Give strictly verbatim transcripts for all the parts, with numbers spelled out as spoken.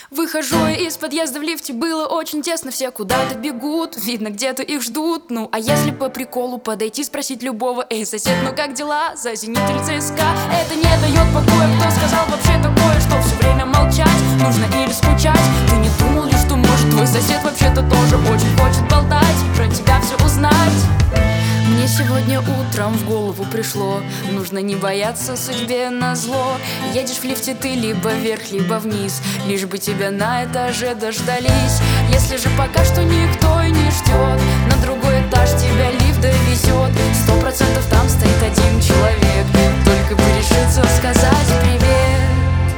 Выхожу из подъезда в лифте, было очень тесно, все куда-то бегут, видно, где-то их ждут. Ну, а если по приколу подойти, спросить любого: эй, сосед, ну как дела? За Зенит или ЦСКА? Это не дает покоя, кто сказал вообще такое, что все время молчать нужно или скучать? Ты не думал ли, что может твой сосед вообще-то тоже очень хочет болтать, про тебя все узнать? Мне сегодня утром в голову пришло: нужно не бояться судьбе назло. Едешь в лифте ты либо вверх, либо вниз, лишь бы тебя на этаже дождались. Если же пока что никто и не ждет, на другой этаж тебя лифт довезет. Сто процентов там стоит один человек, только бы решиться сказать привет.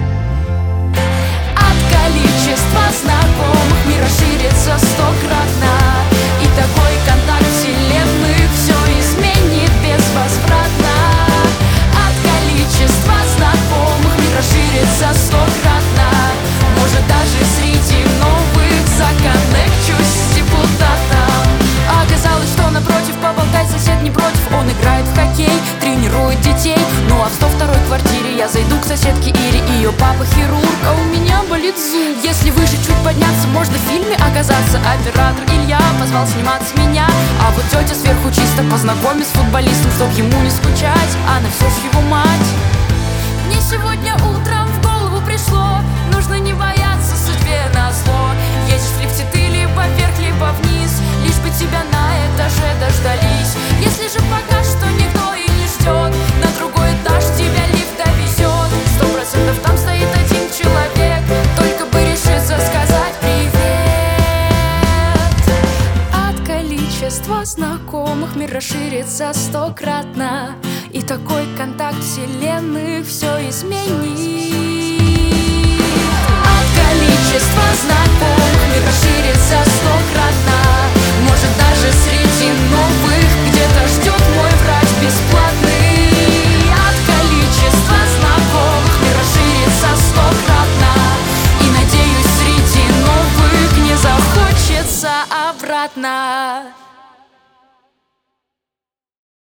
От количества знакомых мир расширится стократно, и такой контакт вселенных все изменит безвозвратно. От количества знакомых мир расширится стократно, может даже среди новых законнекчусь с депутатом. Оказалось, что напротив поболтать сосед не против, он играет в хоккей, тренирует детей. Ну а в сто второй квартире я зайду к соседке Ире, ее папа хирург, а у меня болит зуб. Если выше чуть подняться, можно в фильме оказаться. Оператор Илья позвал сниматься меня, а вот тетя сверху чисто познакомит с футболистом, чтоб ему не скучать, она все ж его мать. Мне сегодня утром в голову пришло: нужно не бояться судьбе назло. Едешь в лифте ты либо вверх, либо вниз, лишь бы тебя на этаже дождались. Если же пока что никто и не ждет, на другой этаж тебя лифт довезет. Сто процентов там стоит один человек, только бы решиться сказать привет. От количества знакомых мир расширится стократно, и такой контакт вселенных все изменит. От количества знакомых мир расширится стократно, может даже среди новых где-то ждет мой врач бесплатный. От количества знакомых мир расширится стократно, и надеюсь, среди новых не захочется обратно.